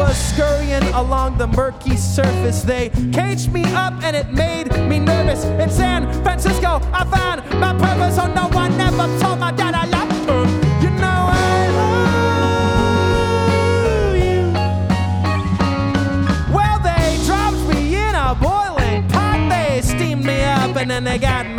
was scurrying along the murky surface. They caged me up and it made me nervous. In San Francisco, I found my purpose. Oh, no one ever told my dad I love her. You know I love you. Well, they dropped me in a boiling pot. They steamed me up and then they got